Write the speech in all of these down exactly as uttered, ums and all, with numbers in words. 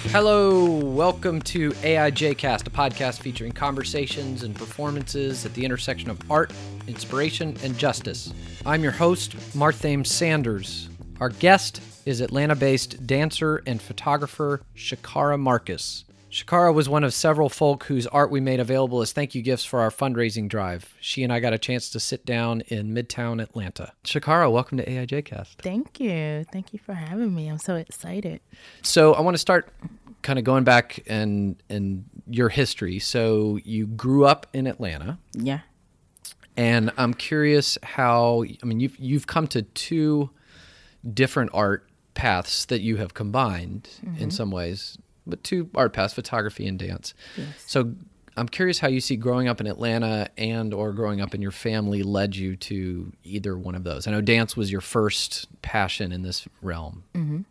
Hello, welcome to A I J Cast, a podcast featuring conversations and performances at the intersection of art, inspiration, and justice. I'm your host, Marthame Sanders. Our guest is Atlanta-based dancer and photographer Shakara Marcus. Shakara was one of several folk whose art we made available as thank you gifts for our fundraising drive. She and I got a chance to sit down in Midtown Atlanta. Shakara, welcome to A I J Cast. Thank you. Thank you for having me. I'm so excited. So I want to start kind of going back and and your history. So you grew up in Atlanta. Yeah. And I'm curious how, I mean, you've, you've come to two different art paths that you have combined mm-hmm. in some ways, but two art paths, photography and dance. Yes. So I'm curious how you see growing up in Atlanta and or growing up in your family led you to either one of those. I know dance was your first passion in this realm. Mm-hmm.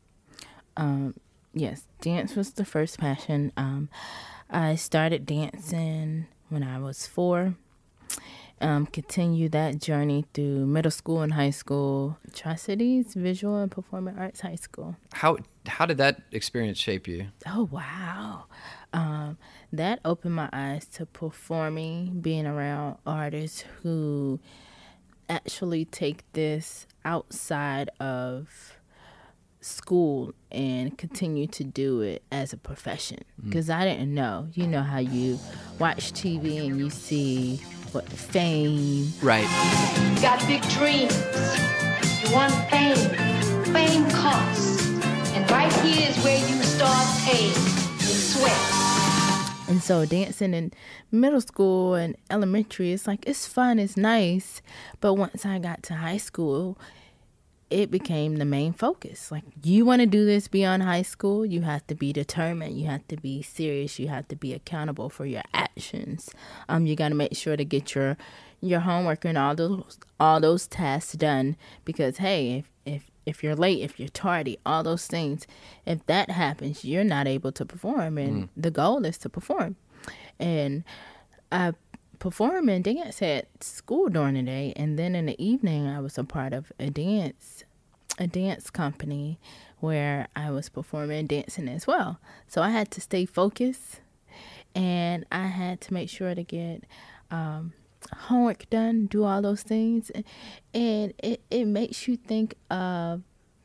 Um, yes, dance was the first passion. Um, I started dancing when I was four. Um, continued that journey through middle school and high school. Tri-Cities Visual and Performing Arts High School. How how did that experience shape you? Oh, wow. Um, that opened my eyes to performing, being around artists who actually take this outside of school and continue to do it as a profession. Because mm. I didn't know. You know how you watch T V and you see what fame. Right. You got big dreams. You want fame. Fame costs. And right here is where you start paying with sweat. And so dancing in middle school and elementary, it's like, it's fun, it's nice. But once I got to high school, it became the main focus. Like, you want to do this beyond high school, you have to be determined, you have to be serious, you have to be accountable for your actions. Um, you got to make sure to get your your homework and all those all those tasks done. Because hey, if if if you're late, if you're tardy, all those things, if that happens, you're not able to perform. And mm. the goal is to perform. And I perform and dance at school during the day, and then in the evening I was a part of a dance a dance company where I was performing and dancing as well. So I had to stay focused, and I had to make sure to get um, homework done, do all those things, and it, it makes you think of,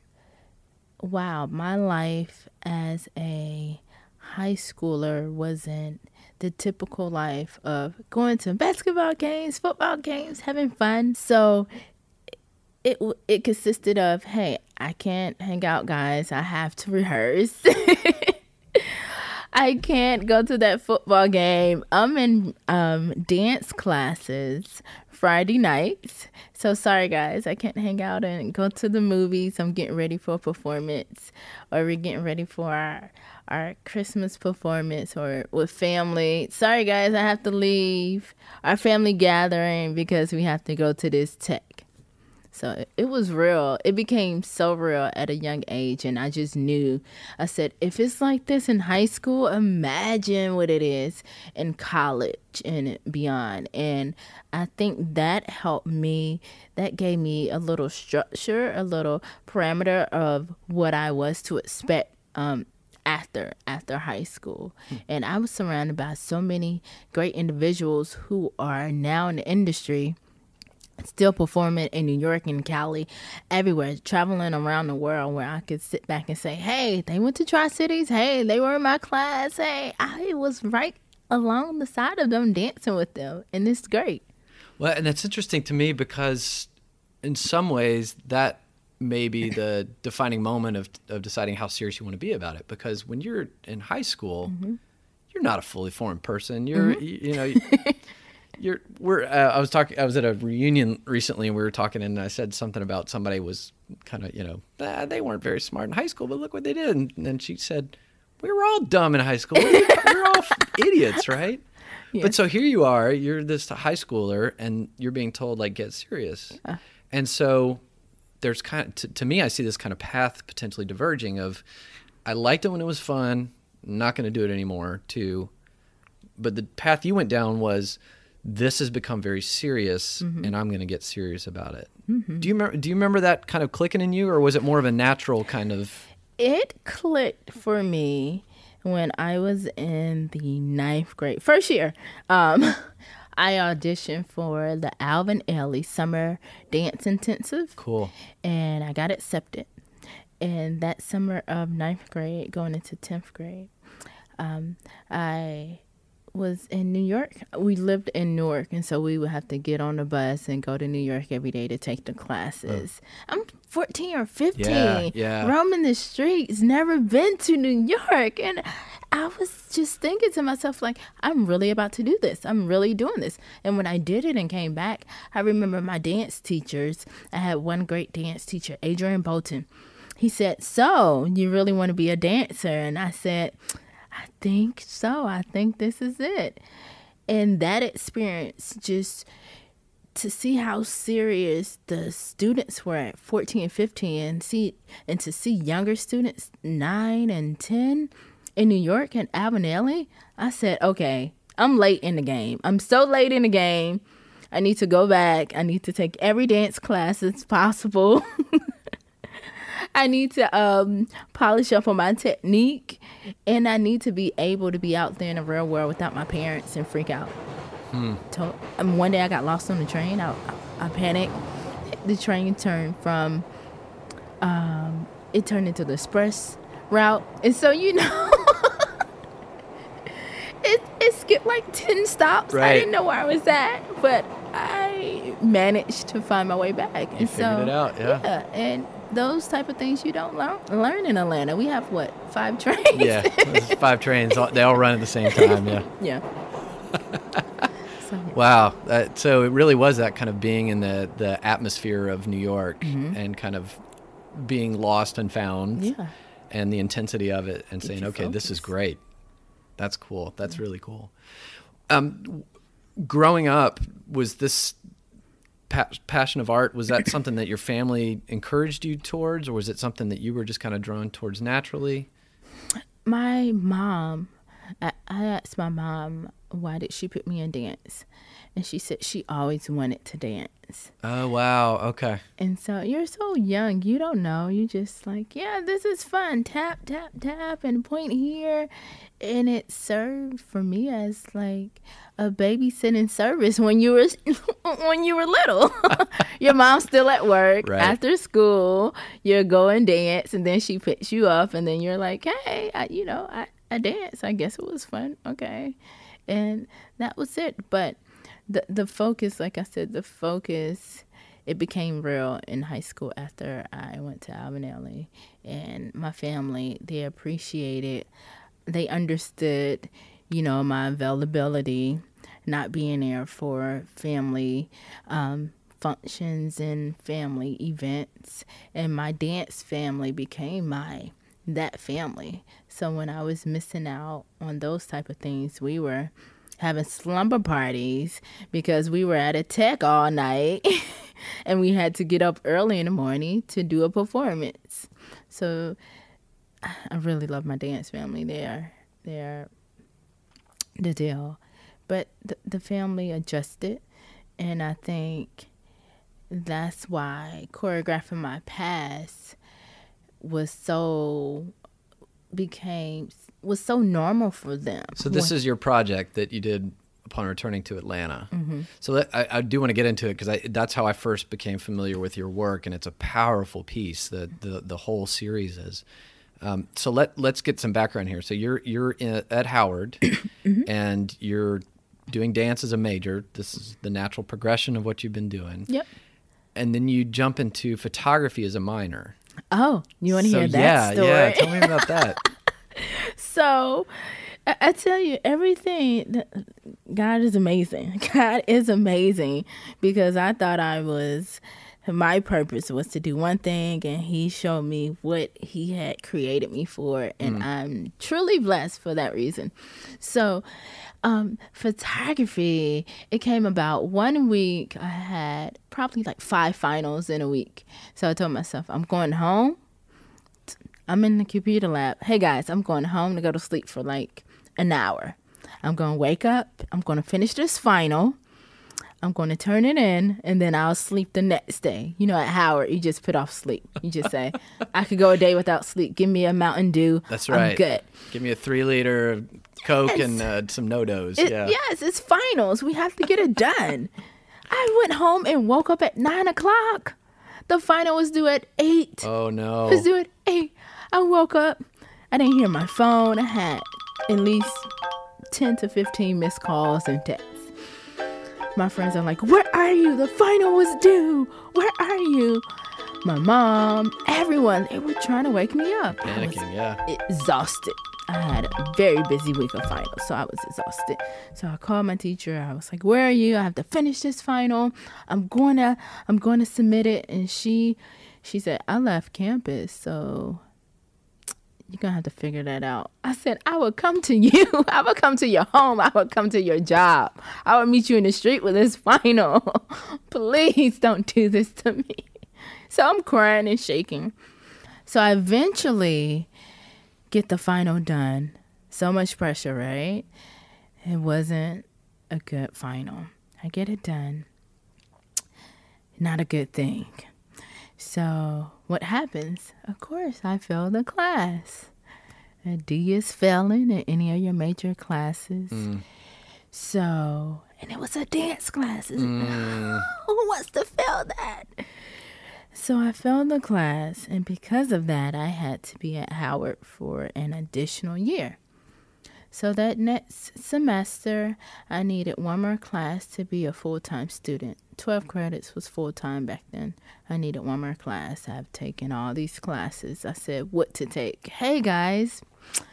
wow, my life as a high schooler wasn't the typical life of going to basketball games, football games, having fun. So it it consisted of, hey, I can't hang out, guys. I have to rehearse. I can't go to that football game. I'm in um, dance classes Friday nights. So sorry, guys. I can't hang out and go to the movies. I'm getting ready for a performance, or we're getting ready for our our Christmas performance or with family. Sorry, guys, I have to leave our family gathering because we have to go to this tech. So it, it was real. It became so real at a young age. And I just knew, I said, if it's like this in high school, imagine what it is in college and beyond. And I think that helped me. That gave me a little structure, a little parameter of what I was to expect um, after after high school. Hmm. And I was surrounded by so many great individuals who are now in the industry, still performing in New York and Cali, everywhere, traveling around the world, where I could sit back and say, hey, they went to Tri-Cities. Hey, they were in my class. Hey, I was right along the side of them, dancing with them. And it's great. Well, and that's interesting to me because in some ways that may be the defining moment of of deciding how serious you want to be about it. Because when you're in high school, mm-hmm. you're not a fully formed person. You're, mm-hmm. you, you know... You're, we're, uh, I was talking, I was at a reunion recently and we were talking and I said something about somebody was kind of, you know, ah, they weren't very smart in high school, but look what they did. And then she said, we were all dumb in high school. We were all idiots, right? Yes. But so here you are, you're this high schooler and you're being told, like, get serious. Uh. And so there's kind of, to, to me, I see this kind of path potentially diverging of, I liked it when it was fun, not going to do it anymore, to, but the path you went down was, this has become very serious, mm-hmm. and I'm going to get serious about it. Mm-hmm. Do you remember, do you remember that kind of clicking in you, or was it more of a natural kind of? It clicked for me when I was in the ninth grade, first year, um, I auditioned for the Alvin Ailey Summer Dance Intensive. Cool. And I got accepted. And that summer of ninth grade, going into tenth grade, um, I was in New York. We lived in Newark, and so we would have to get on the bus and go to New York every day to take the classes. Oh. I'm fourteen or fifteen, yeah, yeah. roaming the streets, never been to New York. And I was just thinking to myself, like, I'm really about to do this. I'm really doing this. And when I did it and came back, I remember my dance teachers. I had one great dance teacher, Adrian Bolton. He said, so you really want to be a dancer? And I said, I think so. I think this is it. And that experience, just to see how serious the students were at fourteen and fifteen, and see and to see younger students nine and ten in New York and Alvin Ailey, I said, okay, I'm late in the game. I'm so late in the game. I need to go back. I need to take every dance class that's possible. I need to um, polish up on my technique, and I need to be able to be out there in the real world without my parents and freak out. Hmm. So, um, one day I got lost on the train. I, I, I panicked. The train turned from, um, it turned into the express route. And so, you know, it, it skipped like ten stops. Right. I didn't know where I was at, but I managed to find my way back. You and figured so, it out, yeah. yeah. And those type of things you don't learn, learn in Atlanta. We have, what, five trains? Yeah, there's five trains. They all run at the same time, yeah. Yeah. So, wow. Uh, so it really was that kind of being in the, the atmosphere of New York, mm-hmm. and kind of being lost and found, yeah. and the intensity of it, and Get saying, okay, focus. This is great. That's cool. That's yeah. really cool. Um, growing up, was this pa- passion of art, was that something that your family encouraged you towards, or was it something that you were just kind of drawn towards naturally? My mom, I, I asked my mom, why did she put me in dance? And she said she always wanted to dance. Oh, wow. Okay. And so you're so young, you don't know. You just like, yeah, this is fun. Tap, tap, tap, and point here. And it served for me as like a babysitting service when you were when you were little. Your mom's still at work, right. After school. You go and dance, and then she picks you up, and then you're like, hey, I, you know, I, I dance. I guess it was fun. Okay. And that was it. But the the focus, like I said, the focus, it became real in high school after I went to Alvin Ailey. And my family, they appreciated, they understood, you know, my availability, not being there for family um, functions and family events. And my dance family became my that family. So when I was missing out on those type of things, we were having slumber parties because we were at a tech all night and we had to get up early in the morning to do a performance. So I really love my dance family. They are, they are the deal. But the, the family adjusted, and I think that's why choreographing my past was so became was so normal for them. So this when, is your project that you did upon returning to Atlanta. Mm-hmm. So that, I, I do want to get into it because that's how I first became familiar with your work, and it's a powerful piece. The the, the whole series is. Um, so let let's get some background here. So you're you're in, at Howard, mm-hmm. and you're doing dance as a major. This is the natural progression of what you've been doing. Yep. And then you jump into photography as a minor. Oh, you want to so hear that yeah, story? Yeah, tell me about that. So, I, I tell you, everything, God is amazing. God is amazing, because I thought I was, my purpose was to do one thing, and he showed me what he had created me for, and mm. I'm truly blessed for that reason. So, um, photography, it came about one week. I had probably like five finals in a week. So I told myself, I'm going home. I'm in the computer lab. Hey guys, I'm going home to go to sleep for like an hour. I'm going to wake up. I'm going to finish this final. I'm going to turn it in, and then I'll sleep the next day. You know, at Howard, you just put off sleep. You just say, I could go a day without sleep. Give me a Mountain Dew. That's right. I'm good. Give me a three liter of Coke Yes. and uh, some no-dos. It, yeah. Yes, it's finals. We have to get it done. I went home and woke up at nine o'clock. The final was due at eight. Oh, no. It was due at eight. I woke up. I didn't hear my phone. I had at least ten to fifteen missed calls and texts. My friends are like, where are you? The final was due. Where are you? My mom, everyone, they were trying to wake me up. Panicking, yeah. I was exhausted. I had a very busy week of finals, so I was exhausted. So I called my teacher. I was like, where are you? I have to finish this final. I'm going to I'm going to submit it. And she she said, I left campus, so you're going to have to figure that out. I said, I will come to you. I will come to your home. I will come to your job. I will meet you in the street with this final. Please don't do this to me. So I'm crying and shaking. So I eventually get the final done. So much pressure, right? It wasn't a good final. I get it done. Not a good thing. So what happens? Of course, I failed the class. A D is failing in any of your major classes. Mm. So, and it was a dance class. Mm. Who wants to fail that? So I failed the class, and because of that, I had to be at Howard for an additional year. So that next semester, I needed one more class to be a full-time student. twelve credits was full-time back then. I needed one more class. I've taken all these classes. I said, what to take? Hey, guys,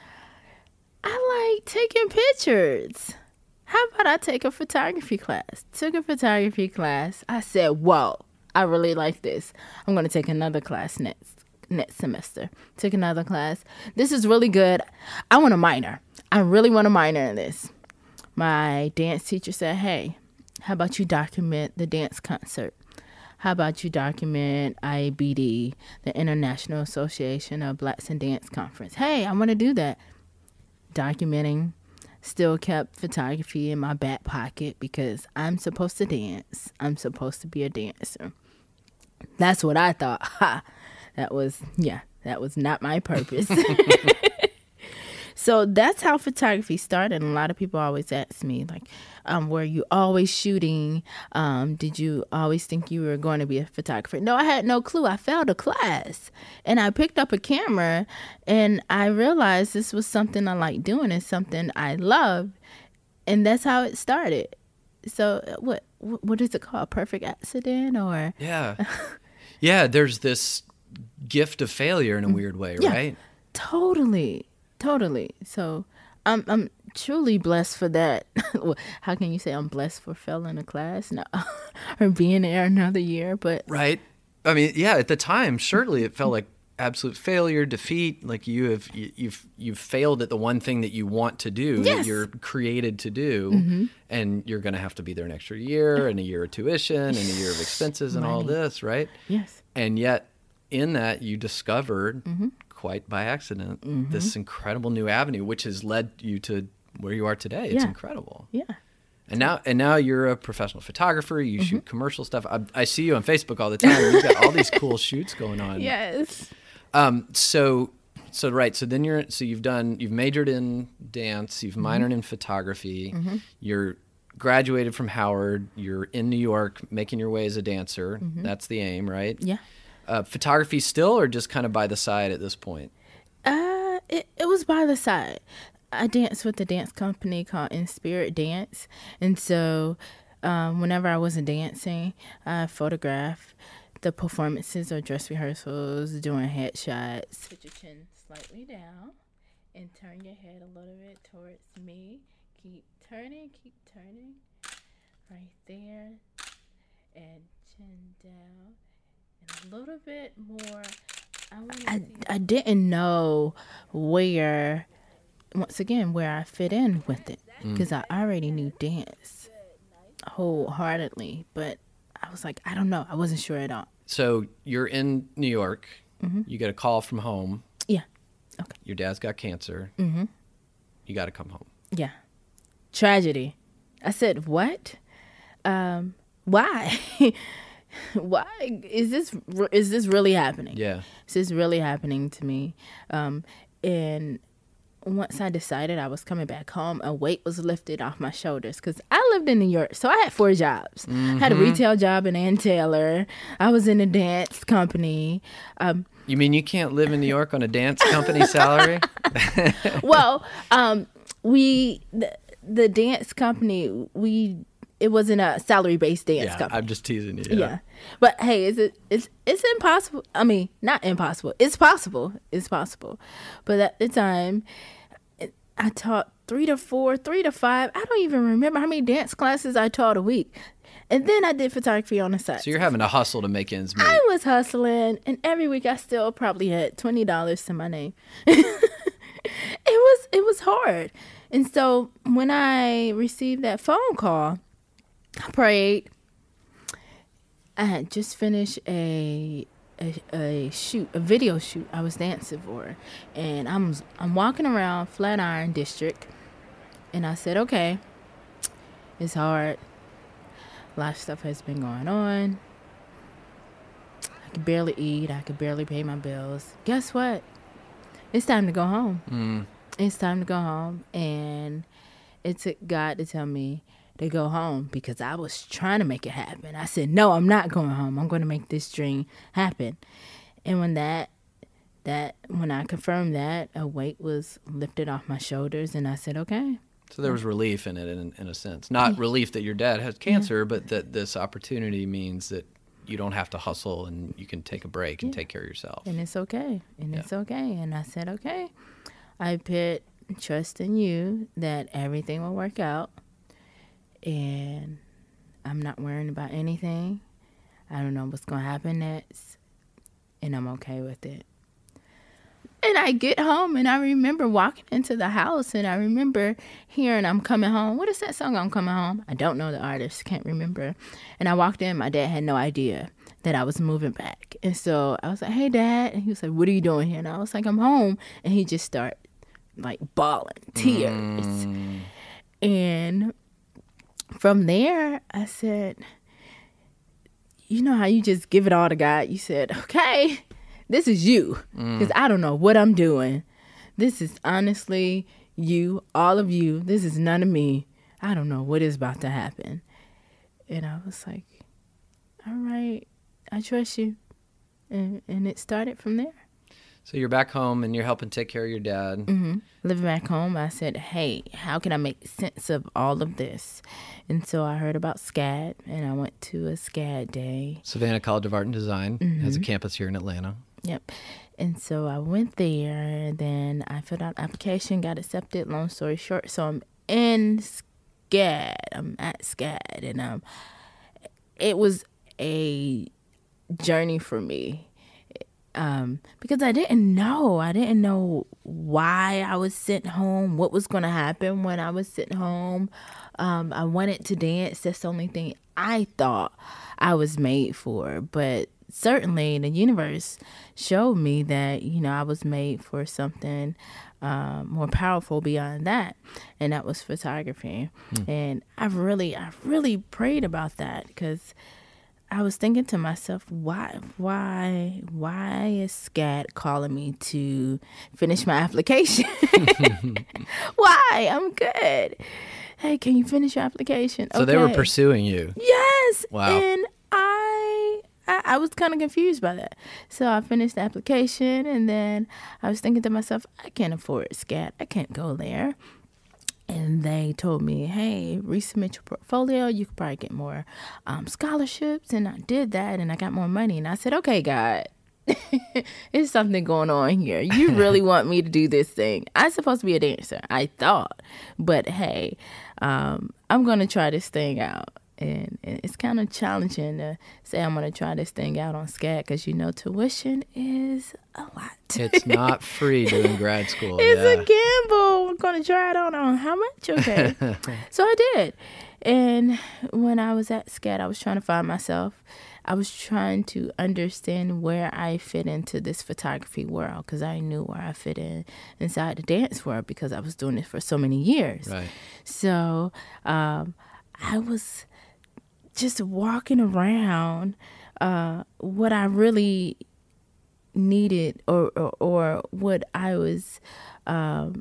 I like taking pictures. How about I take a photography class? Took a photography class. I said, whoa, I really like this. I'm going to take another class next next semester. Took another class. This is really good. I want a minor. I really want a minor in this. My dance teacher said, hey, how about you document the dance concert? How about you document I A B D, the International Association of Blacks in Dance Conference? Hey, I want to do that. Documenting. Still kept photography in my back pocket because I'm supposed to dance. I'm supposed to be a dancer. That's what I thought. Ha! That was, yeah, that was not my purpose. So that's how photography started. And a lot of people always ask me, like, um, were you always shooting? Um, did you always think you were going to be a photographer? No, I had no clue. I failed a class. And I picked up a camera, and I realized this was something I liked doing and something I loved. And that's how it started. So what what is it called? Perfect accident or? Yeah. Yeah, there's this gift of failure in a weird way, Yeah. right? Totally. Totally. So I'm I'm truly blessed for that. How can you say I'm blessed for failing a class? No. Or being there another year, but Right. I mean, yeah, at the time, certainly it felt like absolute failure, defeat, like you have you- you've you've failed at the one thing that you want to do, that Yes. you're created to do, and you're going to have to be there an extra year and a year of tuition and a year of expenses and all Money. this, right? yes. And yet in that you discovered quite by accident this incredible new avenue which has led you to where you are today. It's Yeah. incredible. Yeah. And now and now you're a professional photographer, you shoot commercial stuff. I, I see you on Facebook all the time. You've got all these cool shoots going on. Yes. Um so so right, so then you're so you've done you've majored in dance, you've minored in photography. You're graduated from Howard, you're in New York making your way as a dancer. That's the aim, right? Yeah. Uh, photography still, or just kind of by the side at this point? Uh, it, it was by the side. I danced with a dance company called In Spirit Dance. And so um, whenever I wasn't dancing, I photographed the performances or dress rehearsals, doing headshots. Put your chin slightly down and turn your head a little bit towards me. Keep turning, keep turning. Right there. And chin down. And a little bit more. I, I, I didn't know where, once again, where I fit in with it. Because I already knew dance wholeheartedly. But I was like, I don't know. I wasn't sure at all. So you're in New York. You get a call from home. Yeah. Okay. Your dad's got cancer. Mm-hmm. You got to come home. Yeah. Tragedy. I said, what? um, why? Why is this? Is this really happening? Yeah. Is this really happening to me? Um, and once I decided I was coming back home, a weight was lifted off my shoulders because I lived in New York. So I had four jobs. Mm-hmm. I had a retail job in Ann Taylor. I was in a dance company. Um, you mean you can't live in New York on a dance company salary? Well, um, we, the, the dance company, we, it wasn't a salary-based dance yeah, company. I'm just teasing you. Yeah. yeah. But hey, is it it's it's impossible. I mean, not impossible. It's possible. It's possible. But at the time, I taught three to four, three to five. I don't even remember how many dance classes I taught a week. And then I did photography on the side. So you're having to hustle to make ends meet. I was hustling, and every week I still probably had twenty dollars to my name. It was it was hard. And so when I received that phone call, I prayed. I had just finished a, a a shoot, a video shoot I was dancing for. And I'm I'm walking around Flatiron District, and I said, okay, it's hard. A lot of stuff has been going on. I could barely eat. I could barely pay my bills. Guess what? It's time to go home. Mm. It's time to go home. And it took God to tell me to go home because I was trying to make it happen. I said, no, I'm not going home. I'm going to make this dream happen. And when that, that, when I confirmed that, a weight was lifted off my shoulders, and I said, okay. So there was relief in it, in, in a sense. Not yeah. relief that your dad has cancer, yeah. but that this opportunity means that you don't have to hustle and you can take a break and yeah. take care of yourself. And it's okay. And yeah. it's okay. And I said, okay. I put trust in you that everything will work out. And I'm not worrying about anything. I don't know what's going to happen next. And I'm okay with it. And I get home, and I remember walking into the house, and I remember hearing I'm Coming Home. What is that song, I'm Coming Home? I don't know the artist, can't remember. And I walked in, my dad had no idea that I was moving back. And so I was like, hey, Dad. And he was like, what are you doing here? And I was like, I'm home. And he just started, like, bawling, tears. Mm. And from there, I said, you know how you just give it all to God? You said, okay, this is you, because mm. I don't know what I'm doing. This is honestly you, all of you. This is none of me. I don't know what is about to happen. And I was like, all right, I trust you. And, and it started from there. So you're back home and you're helping take care of your dad. Mm-hmm. Living back home, I said, hey, how can I make sense of all of this? And so I heard about SCAD, and I went to a SCAD day. Savannah College of Art and Design mm-hmm. has a campus here in Atlanta. Yep. And so I went there, and then I filled out an application, got accepted, long story short. So I'm in SCAD. I'm at SCAD, and um, it was a journey for me. Um, because I didn't know. I didn't know why I was sitting home, what was going to happen when I was sitting home. Um, I wanted to dance. That's the only thing I thought I was made for. But certainly the universe showed me that, you know, I was made for something uh, more powerful beyond that. And that was photography. Mm. And I really, I really prayed about that because I was thinking to myself, why, why, why is SCAD calling me to finish my application? Why? I'm good. Hey, can you finish your application? So okay. They were pursuing you. Yes. Wow. And I, I, I was kind of confused by that. So I finished the application, and then I was thinking to myself, I can't afford SCAD. I can't go there. And they told me, hey, resubmit your portfolio. You could probably get more um, scholarships. And I did that, and I got more money. And I said, okay, God, there's something going on here. You really want me to do this thing. I'm supposed to be a dancer, I thought. But, hey, um, I'm going to try this thing out. And, and it's kind of challenging to say I'm going to try this thing out on SCAD because, you know, tuition is a lot. It's not free doing grad school. It's yeah. a gamble. We're going to try it out on how much? Okay. So I did. And when I was at SCAD, I was trying to find myself. I was trying to understand where I fit into this photography world because I knew where I fit in inside the dance world because I was doing it for so many years. Right. So um, I was just walking around, uh, what I really needed or, or, or what I was um,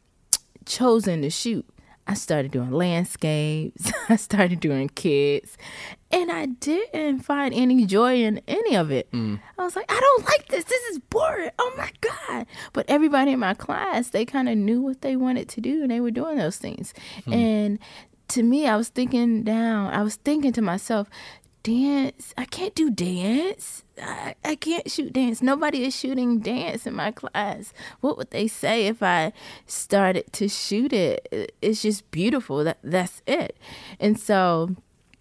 chosen to shoot. I started doing landscapes. I started doing kids. And I didn't find any joy in any of it. Mm. I was like, I don't like this. This is boring. Oh, my God. But everybody in my class, they kind of knew what they wanted to do, and they were doing those things. Mm. And to me, I was thinking down. I was thinking to myself, dance, I can't do dance. I, I can't shoot dance. Nobody is shooting dance in my class. What would they say if I started to shoot it? It's just beautiful. That That's it. And so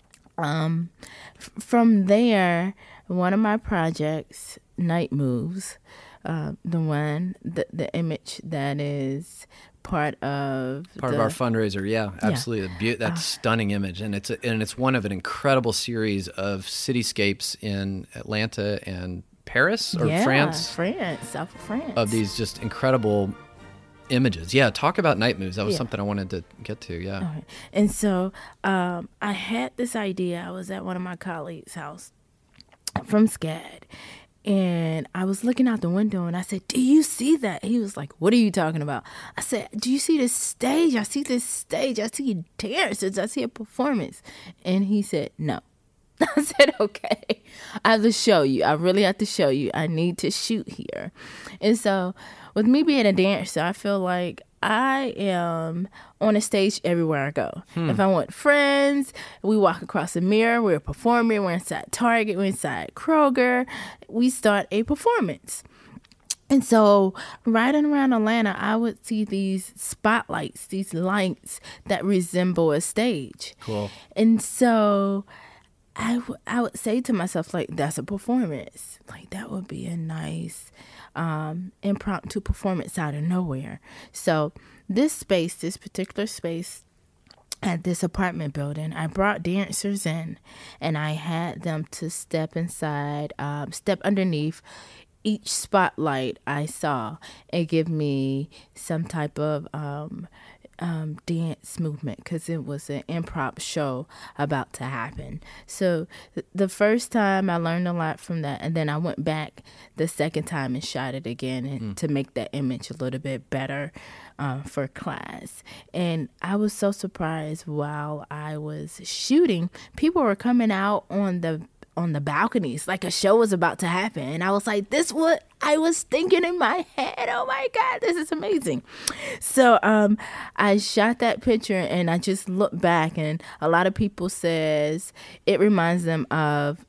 um, f- from there, one of my projects, Night Moves, uh, the one, the, the image that is part of part the, of our fundraiser. Yeah, absolutely. Yeah. Be- that's uh, stunning image, and it's a, and it's one of an incredible series of cityscapes in Atlanta and Paris or yeah, France, France, South of France, of these just incredible images. Yeah, talk about Night Moves. That was yeah. something I wanted to get to. Yeah, okay. And so um, I had this idea. I was at one of my colleagues' house from SCAD. And I was looking out the window and I said, do you see that? He was like, what are you talking about? I said, do you see this stage? I see this stage. I see dancers. I see a performance. And he said, no. I said, okay, I have to show you. I really have to show you. I need to shoot here. And so with me being a dancer, I feel like I am on a stage everywhere I go. Hmm. If I want friends, we walk across the mirror, we're performing, we're inside Target, we're inside Kroger, we start a performance. And so riding around Atlanta, I would see these spotlights, these lights that resemble a stage. Cool. And so I, w- I would say to myself, like, that's a performance. Like, that would be a nice um, impromptu performance out of nowhere. So this space, this particular space at this apartment building, I brought dancers in and I had them to step inside, um, step underneath each spotlight I saw and give me some type of um, um, dance movement because it was an improv show about to happen. So th- the first time I learned a lot from that, and then I went back the second time and shot it again and, mm. to make that image a little bit better uh, for class. And I was so surprised while I was shooting, people were coming out on the on the balconies like a show was about to happen. And I was like, this what I was thinking in my head. Oh my God, this is amazing. So um, I shot that picture and I just looked back and a lot of people says it reminds them of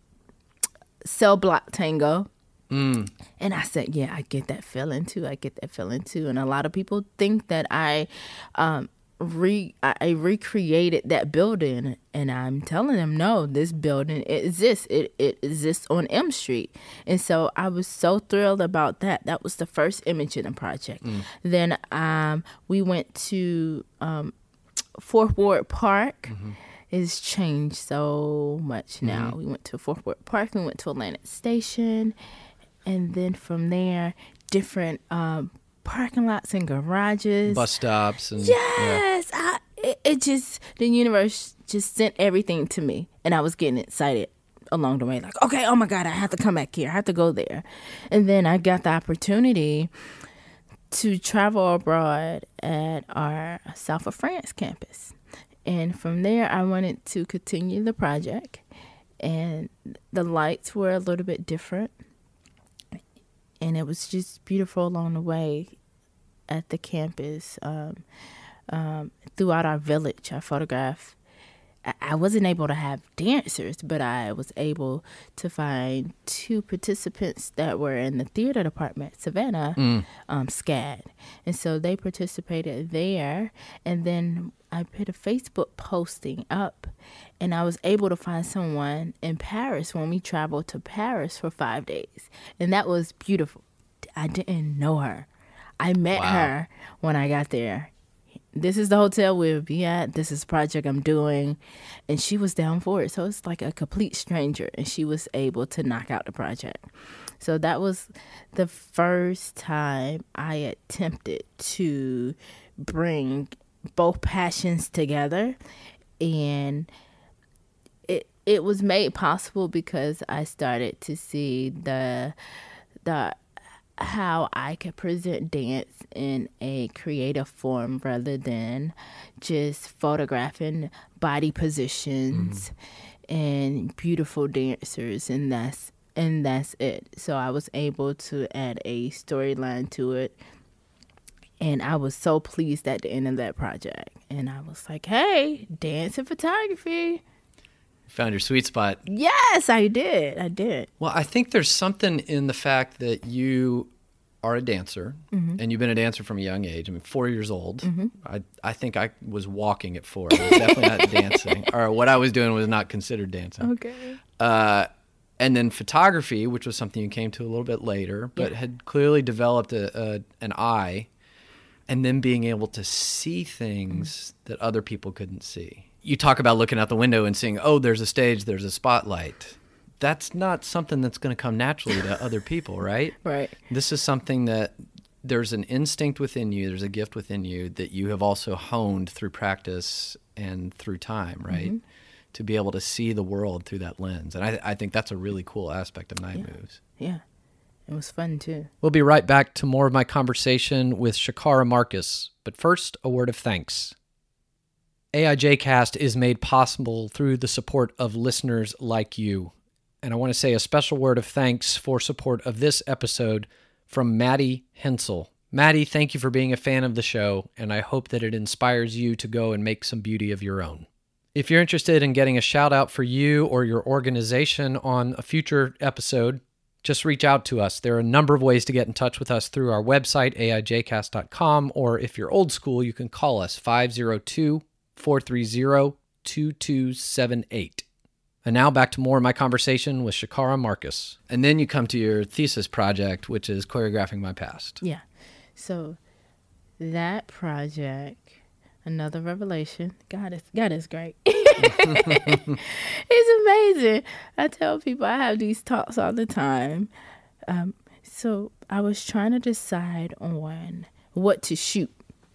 Cell Block Tango. Mm. And I said, yeah, I get that feeling too. I get that feeling too. And a lot of people think that I um, Re I recreated that building, and I'm telling them, no, this building it exists. It it exists on M Street, and so I was so thrilled about that. That was the first image in the project. Mm. Then um, we went to um, Fourth Ward Park. Mm-hmm. It's changed so much now. Mm-hmm. We went to Fourth Ward Park. We went to Atlantic Station, and then from there, different. Um, parking lots and garages, bus stops, and yes, yeah. I, it, it just the universe just sent everything to me, and I was getting excited along the way. Like, okay, oh my God, I have to come back here. I have to go there, and then I got the opportunity to travel abroad at our South of France campus, and from there I wanted to continue the project, and the lights were a little bit different. And it was just beautiful along the way at the campus. Um, um, throughout our village, I photographed. I, I wasn't able to have dancers, but I was able to find two participants that were in the theater department, Savannah, mm. um, SCAD. And so they participated there. And then I put a Facebook posting up, and I was able to find someone in Paris when we traveled to Paris for five days. And that was beautiful. I didn't know her. I met wow. her when I got there. This is the hotel we'll be at. This is the project I'm doing. And she was down for it. So it's like a complete stranger. And she was able to knock out the project. So that was the first time I attempted to bring both passions together, and it it was made possible because I started to see the the how I could present dance in a creative form rather than just photographing body positions mm. and beautiful dancers, and that's and that's it. So I was able to add a storyline to it, and I was so pleased at the end of that project. And I was like, hey, dance and photography. Found your sweet spot. Yes, I did. I did. Well, I think there's something in the fact that you are a dancer, mm-hmm. and you've been a dancer from a young age. I mean, four years old. Mm-hmm. I I think I was walking at four. I was definitely not dancing. Or what I was doing was not considered dancing. Okay. Uh, and then photography, which was something you came to a little bit later, but yeah. had clearly developed a, a an eye, and then being able to see things mm-hmm. that other people couldn't see. You talk about looking out the window and seeing, oh, there's a stage, there's a spotlight. That's not something that's going to come naturally to other people, right? Right. This is something that there's an instinct within you, there's a gift within you that you have also honed through practice and through time, right? Mm-hmm. To be able to see the world through that lens. And I, I think that's a really cool aspect of Night yeah. Moves. Yeah. It was fun, too. We'll be right back to more of my conversation with Shakara Marcus. But first, a word of thanks. A I J Cast is made possible through the support of listeners like you. And I want to say a special word of thanks for support of this episode from Maddie Hensel. Maddie, thank you for being a fan of the show, and I hope that it inspires you to go and make some beauty of your own. If you're interested in getting a shout out for you or your organization on a future episode, just reach out to us. There are a number of ways to get in touch with us through our website, A I J cast dot com, or if you're old school, you can call us five oh two, four three zero, two two seven eight. And now back to more of my conversation with Shakara Marcus. And then you come to your thesis project, which is Choreographing My Past. Yeah. So that project, another revelation. God is God is great. It's amazing. I tell people I have these talks all the time. Um, so I was trying to decide on what to shoot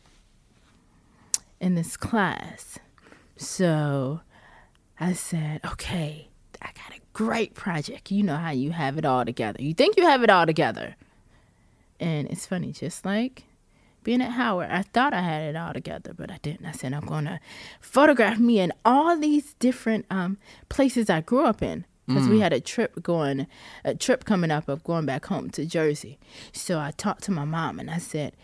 in this class. So I said, okay, I got a great project. You know how you have it all together. You think you have it all together. And it's funny, just like being at Howard, I thought I had it all together, but I didn't. I said, I'm going to photograph me in all these different um, places I grew up in. Because mm. we had a trip going, a trip coming up of going back home to Jersey. So I talked to my mom and I said,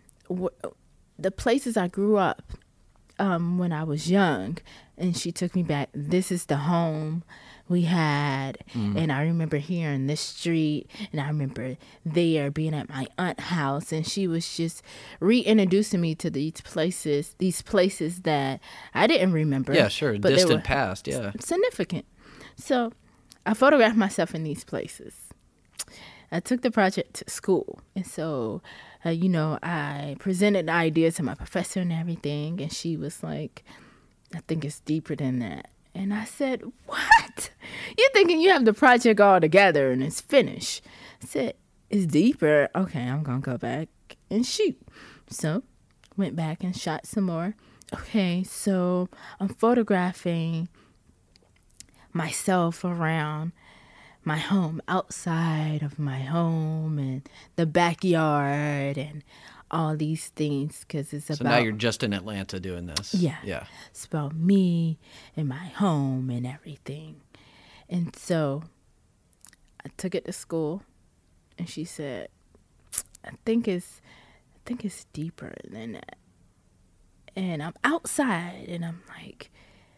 the places I grew up um, when I was young, and she took me back. This is the home we had. Mm. And I remember hearing this street, and I remember there being at my aunt's house, and she was just reintroducing me to these places, these places that I didn't remember. Yeah, sure. But distant past, yeah. Significant. So I photographed myself in these places. I took the project to school. And so, uh, you know, I presented the idea to my professor and everything. And she was like, I think it's deeper than that. And I said, what? You're thinking you have the project all together and it's finished. I said, it's deeper. Okay, I'm going to go back and shoot. So went back and shot some more. Okay, so I'm photographing myself around my home, outside of my home, and the backyard, and all these things, because it's so about... So now you're just in Atlanta doing this. Yeah. Yeah. It's about me and my home and everything. And so I took it to school, and she said, I think it's, I think it's deeper than that. And I'm outside, and I'm like,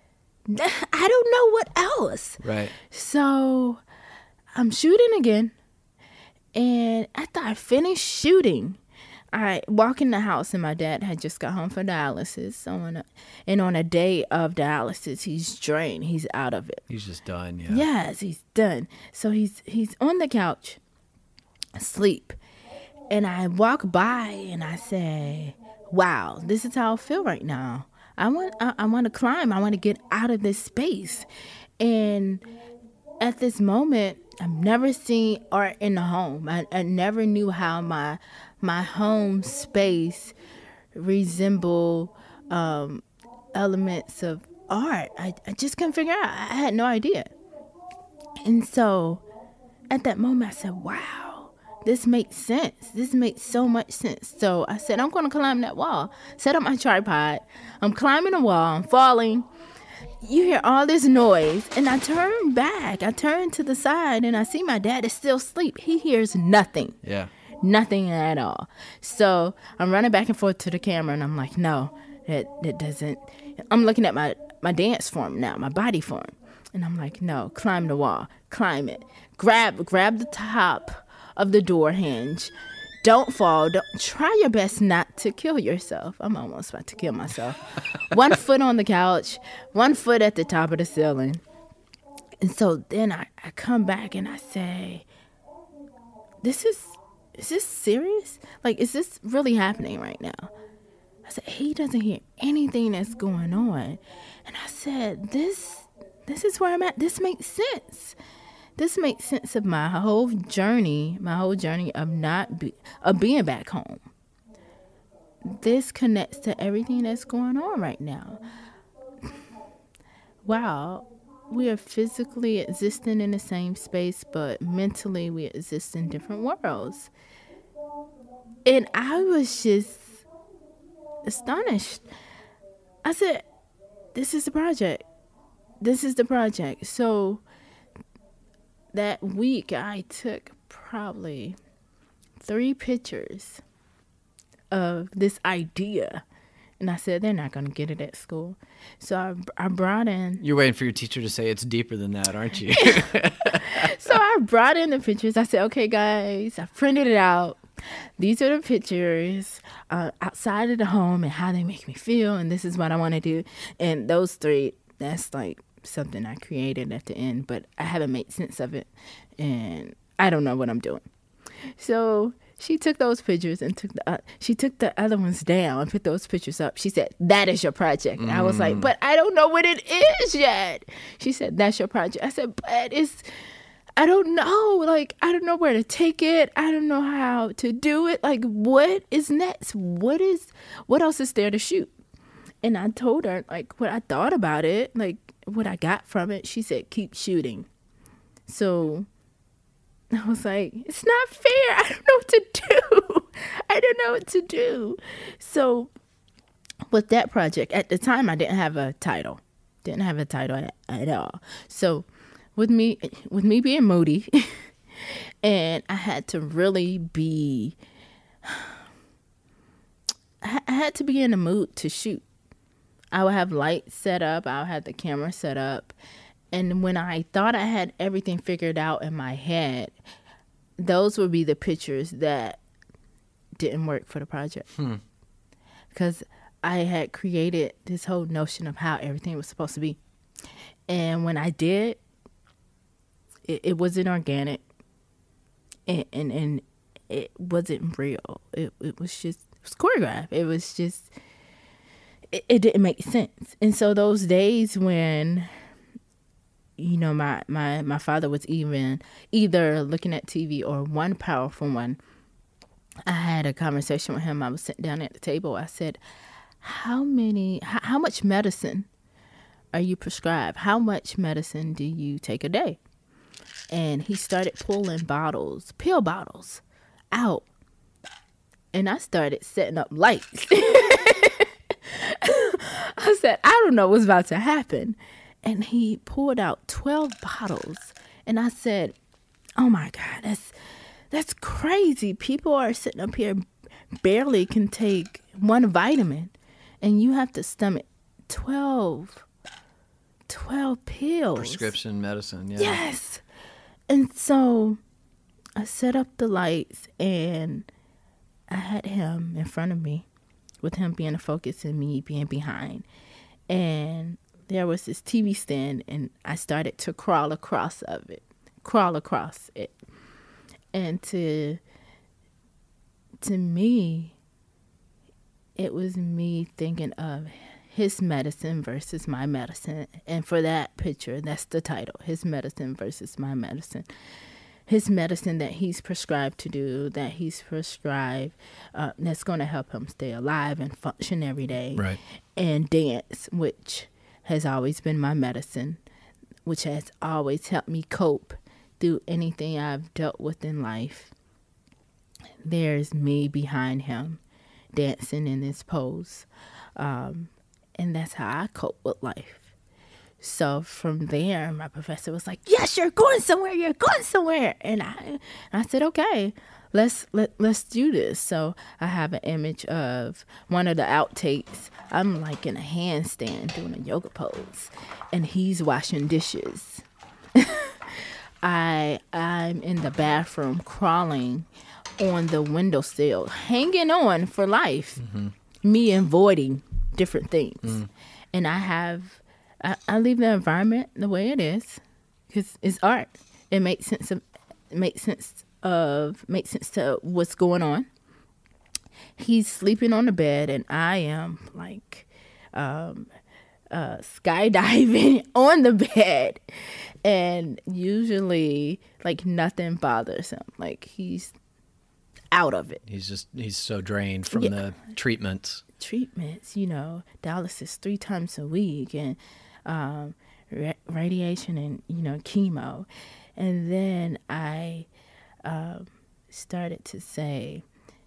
I don't know what else. Right. So I'm shooting again. And after I finished shooting, I walk in the house, and my dad had just got home from dialysis. So on a, and on a day of dialysis, he's drained. He's out of it. He's just done, yeah. Yes, he's done. So he's he's on the couch, asleep. And I walk by, and I say, wow, this is how I feel right now. I want I, I want to climb. I want to get out of this space. And at this moment, I've never seen art in the home. I, I never knew how my my home space resemble um, elements of art. I, I just couldn't figure out. I had no idea. And so at that moment, I said, wow, this makes sense. This makes so much sense. So I said, I'm going to climb that wall. Set up my tripod. I'm climbing the wall. I'm falling. You hear all this noise. And I turn back. I turn to the side, and I see my dad is still asleep. He hears nothing. Yeah. Nothing at all. So I'm running back and forth to the camera, and I'm like, no, that, that doesn't. I'm looking at my, my dance form now, my body form. And I'm like, no, climb the wall, climb it. Grab grab the top of the door hinge. Don't fall. Don't, try your best not to kill yourself. I'm almost about to kill myself. One foot on the couch, one foot at the top of the ceiling. And so then I, I come back and I say, this is, is this serious? Like, is this really happening right now? I said, he doesn't hear anything that's going on. And I said, this... This is where I'm at. This makes sense. This makes sense of my whole journey, my whole journey of not be, of being back home. This connects to everything that's going on right now. Wow, we are physically existing in the same space, but mentally we exist in different worlds. And I was just astonished. I said, this is the project. This is the project. So that week I took probably three pictures of this idea. And I said, they're not going to get it at school. So I, I brought in... You're waiting for your teacher to say it's deeper than that, aren't you? So I brought in the pictures. I said, okay, guys, I printed it out. These are the pictures uh, outside of the home and how they make me feel. And this is what I want to do. And those three, that's like something I created at the end, but I haven't made sense of it, and I don't know what I'm doing. So she took those pictures and took the uh, she took the other ones down and put those pictures up. She said, that is your project. Mm. I was like, but I don't know what it is yet. She said, that's your project. I said, but it's, I don't know. Like, I don't know where to take it. I don't know how to do it. Like, what is next? What is, what else is there to shoot? And I told her, like, what I thought about it, like, what I got from it. She said, keep shooting. So I was like, it's not fair. I don't know what to do. I don't know what to do. So with that project, at the time, I didn't have a title. Didn't have a title at, at all. So with me, with me being moody, and I had to really be, I had to be in the mood to shoot. I would have lights set up. I would have the camera set up. And when I thought I had everything figured out in my head, those would be the pictures that didn't work for the project. Hmm. Because I had created this whole notion of how everything was supposed to be. And when I did, it, it wasn't organic. And, and, and it wasn't real. It, it was just, it was choreographed. It was just... It, it didn't make sense. And so those days when, you know, my, my, my father was even either looking at T V or one powerful one, I had a conversation with him. I was sitting down at the table. I said, how many, how, how much medicine are you prescribed? How much medicine do you take a day? And he started pulling bottles, pill bottles out. And I started setting up lights. I said, I don't know what's about to happen. And he pulled out twelve bottles. And I said, oh my God, that's that's crazy. People are sitting up here, barely can take one vitamin. And you have to stomach twelve, twelve pills. Prescription medicine, yeah. Yes. And so I set up the lights and I had him in front of me, with him being the focus and me being behind. And there was this T V stand, and I started to crawl across of it, crawl across it. And to, to me, it was me thinking of his medicine versus my medicine. And for that picture, that's the title, his medicine versus my medicine. His medicine that he's prescribed to do, that he's prescribed, uh, that's going to help him stay alive and function every day. Right. And dance, which has always been my medicine, which has always helped me cope through anything I've dealt with in life. There's me behind him, dancing in this pose. Um, and that's how I cope with life. So from there, my professor was like, yes, you're going somewhere. You're going somewhere. And I, I said, okay, let's, let, let's do this. So I have an image of one of the outtakes. I'm like in a handstand doing a yoga pose, and he's washing dishes. I, I'm in the bathroom crawling on the windowsill, hanging on for life, mm-hmm. me avoiding different things. Mm. And I have, I, I leave the environment the way it is because it's art. It makes sense of, it makes sense of, makes sense to what's going on. He's sleeping on the bed, and I am like um, uh, skydiving on the bed. And usually, like, nothing bothers him. Like, he's out of it. He's just, he's so drained from yeah. the treatments. Treatments, you know, dialysis three times a week, and um, ra- radiation and, you know, chemo. And then I um, started to say,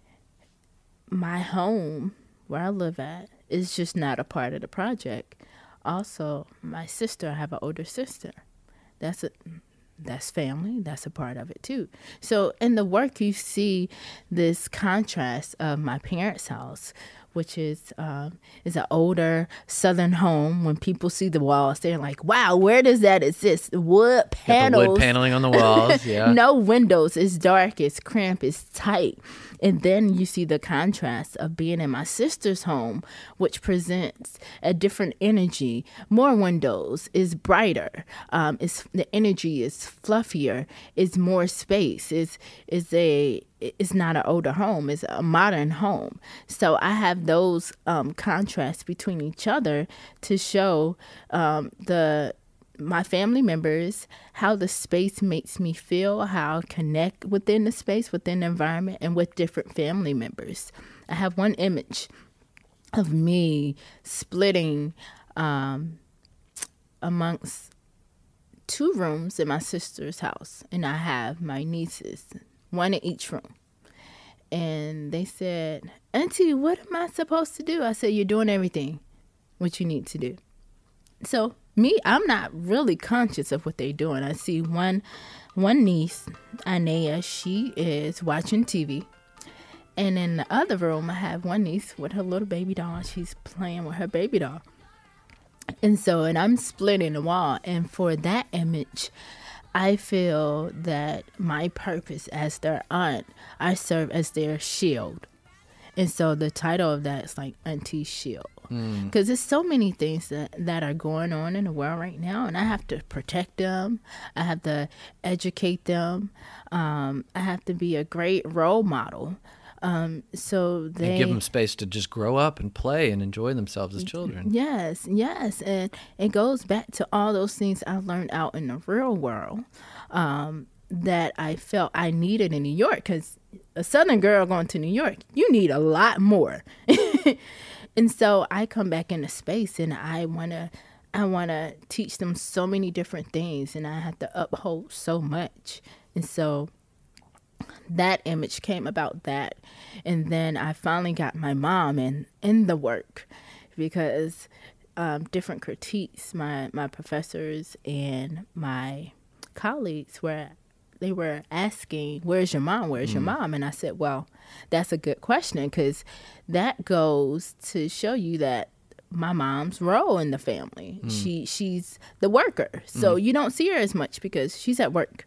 my home, where I live at, is just not a part of the project. Also, my sister, I have an older sister. That's a, that's family. That's a part of it too. So in the work, you see this contrast of my parents' house, which is um, is an older Southern home. When people see the walls, they're like, "Wow, where does that exist?" Wood panels, the wood paneling on the walls. Yeah, no windows. It's dark. It's cramped. It's tight. And then you see the contrast of being in my sister's home, which presents a different energy. More windows, is brighter. Um, it's the energy is fluffier. It's more space. It's is a it's not an older home. It's a modern home. So I have those um, contrasts between each other to show um, the. my family members, how the space makes me feel, how I connect within the space, within the environment, and with different family members. I have one image of me splitting um, amongst two rooms in my sister's house, and I have my nieces, one in each room. And they said, Auntie, what am I supposed to do? I said, you're doing everything what you need to do. So me, I'm not really conscious of what they're doing. I see one one niece, Anaya, she is watching T V. And in the other room, I have one niece with her little baby doll. She's playing with her baby doll. And so, and I'm splitting the wall. And for that image, I feel that my purpose as their aunt, I serve as their shield. And so the title of that is like Auntie Shield. Because mm. there's so many things that, that are going on in the world right now, and I have to protect them. I have to educate them. Um, I have to be a great role model. Um, so they and give them space to just grow up and play and enjoy themselves as children. Yes, yes, and it goes back to all those things I learned out in the real world um, that I felt I needed in New York. Because a Southern girl going to New York, you need a lot more. And so I come back into space, and I want to I want to teach them so many different things, and I have to uphold so much. And so that image came about that. And then I finally got my mom in, in the work because um, different critiques, my, my professors and my colleagues were They were asking, where's your mom? Where's mm. your mom? And I said, well, that's a good question, because that goes to show you that my mom's role in the family. Mm. She She's the worker. So mm. you don't see her as much because she's at work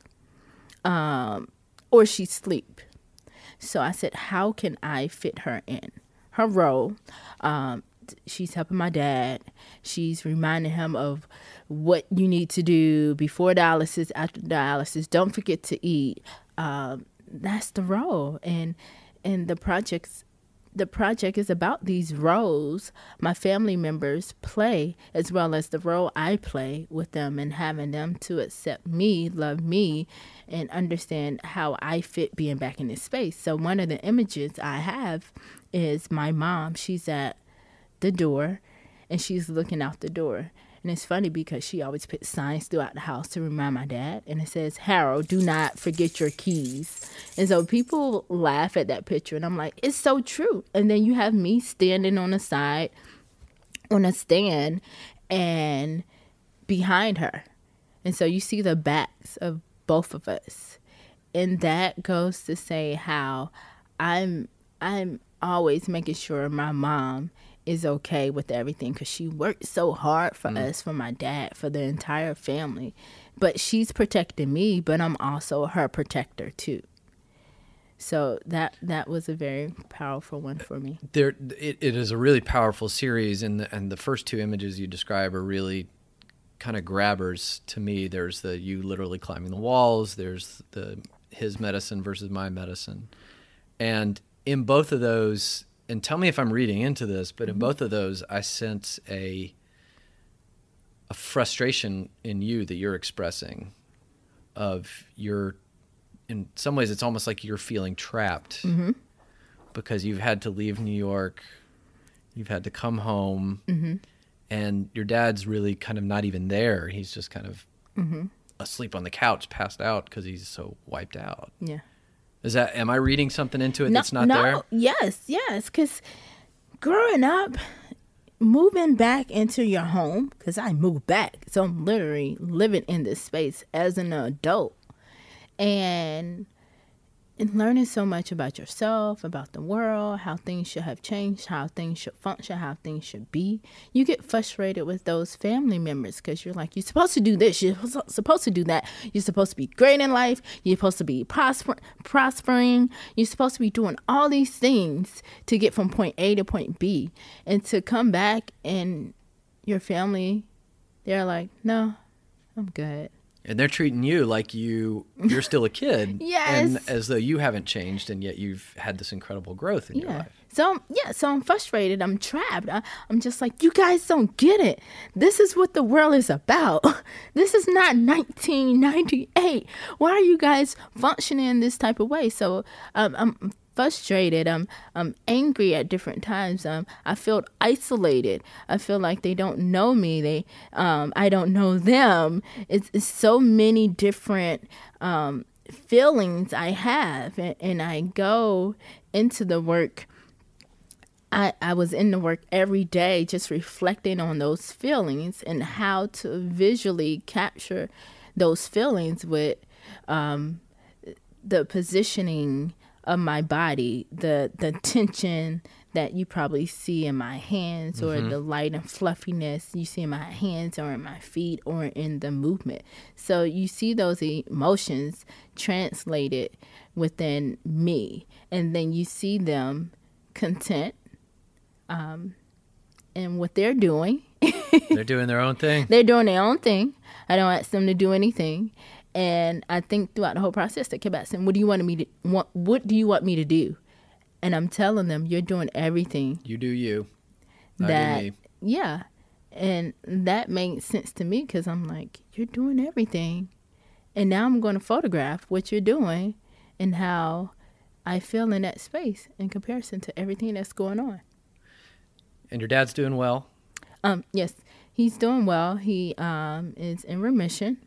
um, or she's asleep. So I said, how can I fit her in? Her role, um, she's helping my dad. She's reminding him of what you need to do before dialysis, after dialysis. Don't forget to eat. Um, that's the role. And and the projects, the project is about these roles my family members play, as well as the role I play with them, and having them to accept me, love me, and understand how I fit being back in this space. So one of the images I have is my mom. She's at the door, and she's looking out the door. And it's funny because she always puts signs throughout the house to remind my dad. And it says, Harold, do not forget your keys. And so people laugh at that picture. And I'm like, it's so true. And then you have me standing on the side, on a stand, and behind her. And so you see the backs of both of us. And that goes to say how I'm I'm always making sure my mom is okay with everything, because she worked so hard for mm. us, for my dad, for the entire family. But she's protecting me, but I'm also her protector too. So that that was a very powerful one for me. There, it, it is a really powerful series, and the, and the first two images you describe are really kind of grabbers to me. There's the you literally climbing the walls. There's the his medicine versus my medicine, and in both of those, and tell me if I'm reading into this, but in mm-hmm. both of those, I sense a a frustration in you that you're expressing, of your. In some ways, it's almost like you're feeling trapped mm-hmm. because you've had to leave New York, you've had to come home, mm-hmm. and your dad's really kind of not even there. He's just kind of mm-hmm. asleep on the couch, passed out because he's so wiped out. Yeah. Is that? Am I reading something into it no, that's not no, there? Yes, yes. Because growing up, moving back into your home, because I moved back, so I'm literally living in this space as an adult. And, and learning so much about yourself, about the world, how things should have changed, how things should function, how things should be. You get frustrated with those family members because you're like, you're supposed to do this, you're supposed to do that. You're supposed to be great in life. You're supposed to be prosper- prospering. You're supposed to be doing all these things to get from point A to point B. And to come back and your family, they're like, no, I'm good. And they're treating you like you, you're still a kid. Yes. And as though you haven't changed, and yet you've had this incredible growth in yeah. your life. So, yeah, so I'm frustrated. I'm trapped. I, I'm just like, you guys don't get it. This is what the world is about. This is not nineteen ninety-eight. Why are you guys functioning in this type of way? So um, I'm frustrated. I'm I'm angry at different times. Um, I feel isolated. I feel like they don't know me. They um, I don't know them. It's, it's so many different um, feelings I have, and, and I go into the work. I, I was in the work every day just reflecting on those feelings and how to visually capture those feelings with um, the positioning of my body, the the tension that you probably see in my hands, or mm-hmm. the light and fluffiness you see in my hands or in my feet or in the movement. So you see those emotions translated within me, and then you see them content um, in what they're doing. They're doing their own thing. They're doing their own thing. I don't ask them to do anything. And I think throughout the whole process, they kept asking, "What do you want me to want? What do you want me to do?" And I'm telling them, "You're doing everything. You do you. I that, do me." Yeah, and that made sense to me because I'm like, "You're doing everything," and now I'm going to photograph what you're doing and how I feel in that space in comparison to everything that's going on. And your dad's doing well? Um, yes, he's doing well. He um is in remission.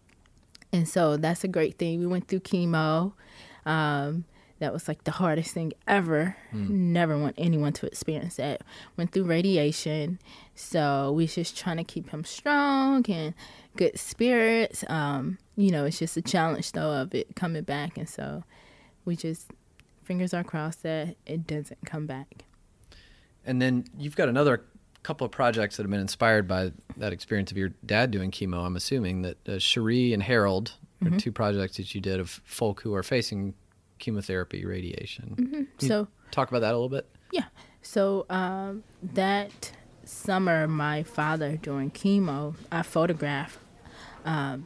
And so that's a great thing. We went through chemo. Um, that was like the hardest thing ever. Mm. Never want anyone to experience that. Went through radiation. So we just trying to keep him strong and good spirits. Um, you know, it's just a challenge though of it coming back. And so we just, fingers are crossed that it doesn't come back. And then you've got another couple of projects that have been inspired by that experience of your dad doing chemo. I'm assuming that uh, Cherie and Harold mm-hmm. are two projects that you did of folk who are facing chemotherapy, radiation. Mm-hmm. So talk about that a little bit. Yeah. So um, that summer, my father during chemo, I photographed um,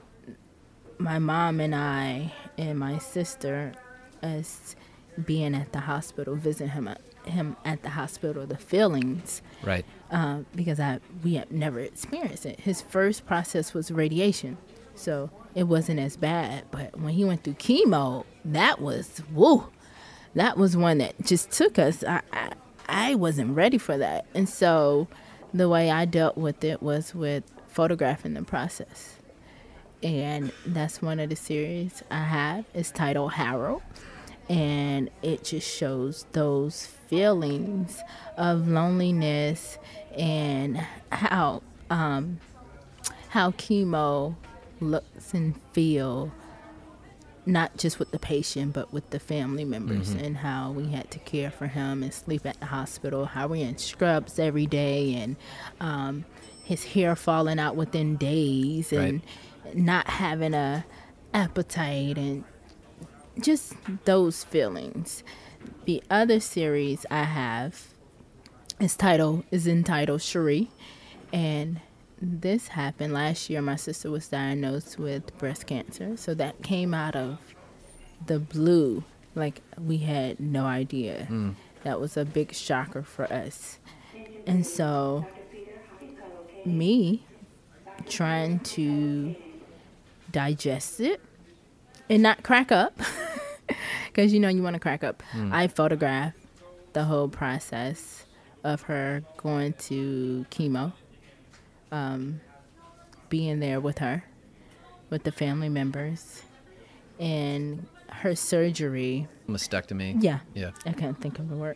my mom and I and my sister as being at the hospital, visiting him at him at the hospital, the feelings, right? Uh, because I we have never experienced it. His first process was radiation, so it wasn't as bad. But when he went through chemo, that was woo, that was one that just took us. I I, I wasn't ready for that, and so the way I dealt with it was with photographing the process. And that's one of the series I have. It's titled Harold. And it just shows those feelings of loneliness and how um, how chemo looks and feel, not just with the patient, but with the family members, mm-hmm. and how we had to care for him and sleep at the hospital, how we're in scrubs every day, and um, his hair falling out within days, and right. not having a appetite, and just those feelings. The other series I have is titled is entitled Cherie, and this happened last year. My sister was diagnosed with breast cancer, so that came out of the blue. Like, we had no idea. Mm. That was a big shocker for us. And so me trying to digest it and not crack up, because you know you want to crack up. Mm. I photographed the whole process of her going to chemo, um, being there with her, with the family members, and her surgery. Mastectomy. Yeah. Yeah. I can't think of the word.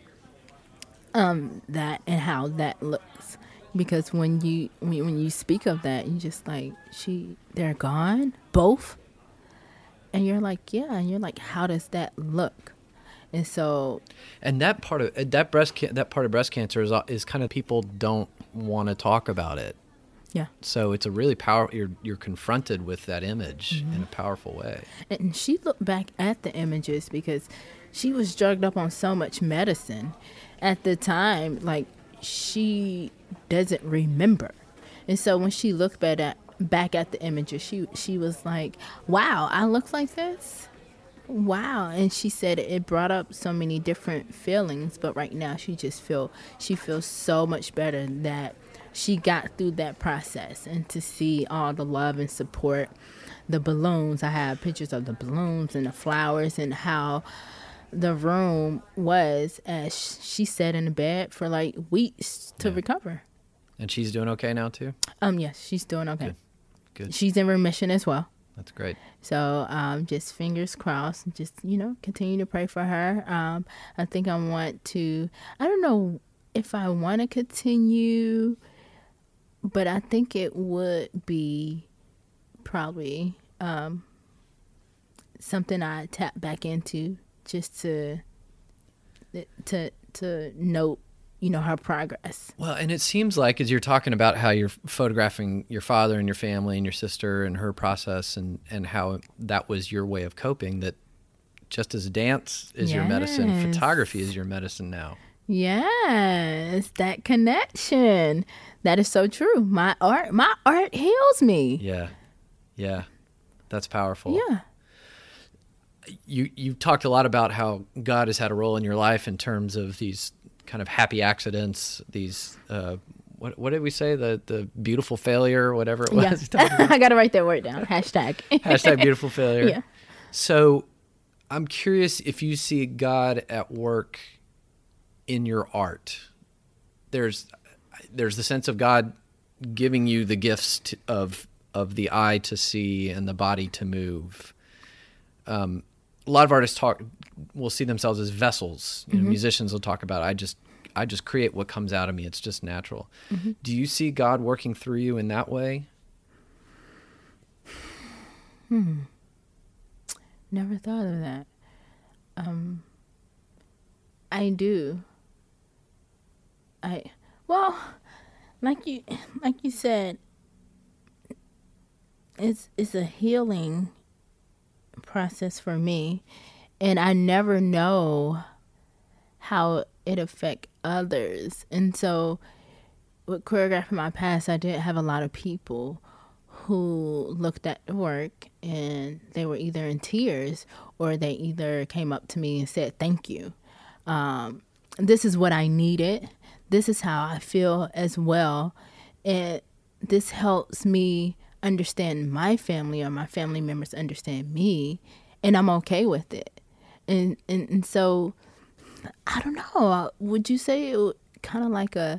Um, that and how that looks, because when you when, when you speak of that, you just like she they're gone, both. And you're like, yeah, and you're like, how does that look? And so, and that part of that breast ca- that part of breast cancer is is kind of, people don't want to talk about it. Yeah. So it's a really power. You're you're confronted with that image, mm-hmm. in a powerful way. And she looked back at the images because she was drugged up on so much medicine at the time. Like, she doesn't remember, and so when she looked back at back at the images, she she was like, wow, I look like this, wow. And she said it brought up so many different feelings, but right now she just feel she feels so much better that she got through that process. And to see all the love and support, the balloons, I have pictures of the balloons and the flowers, and how the room was, as she sat in the bed for like weeks to yeah. recover. And she's doing okay now too? Um yes, she's doing okay. Good. Good. She's in remission as well. That's great. So um, just fingers crossed. Just, you know, continue to pray for her. Um, I think I want to, I don't know if I want to continue, but I think it would be probably um, something I tap back into, just to to to note, you know, her progress. Well, and it seems like, as you're talking about how you're photographing your father and your family and your sister and her process, and, and how that was your way of coping, that just as dance is yes. your medicine, photography is your medicine now. Yes, that connection. That is so true. My art, my art heals me. Yeah. Yeah. That's powerful. Yeah. You, you've talked a lot about how God has had a role in your life in terms of these kind of happy accidents, these uh what what did we say, the the beautiful failure, whatever it was. Yeah. I gotta write that word down. Hashtag hashtag beautiful failure. Yeah. So I'm curious if you see God at work in your art. There's there's the sense of God giving you the gifts to, of of the eye to see and the body to move. Um, a lot of artists talk will see themselves as vessels. You know, mm-hmm. Musicians will talk about, I just I just create what comes out of me. It's just natural. Mm-hmm. Do you see God working through you in that way? Hmm. Never thought of that. Um, I do. I well, like you like you said, it's it's a healing process for me, and I never know how it affect others. And so with choreographing my past, I did have a lot of people who looked at the work and they were either in tears or they either came up to me and said, thank you. Um, this is what I needed. This is how I feel as well. And this helps me understand my family, or my family members understand me, and I'm okay with it. And and, and so, I don't know, would you say it kind of like a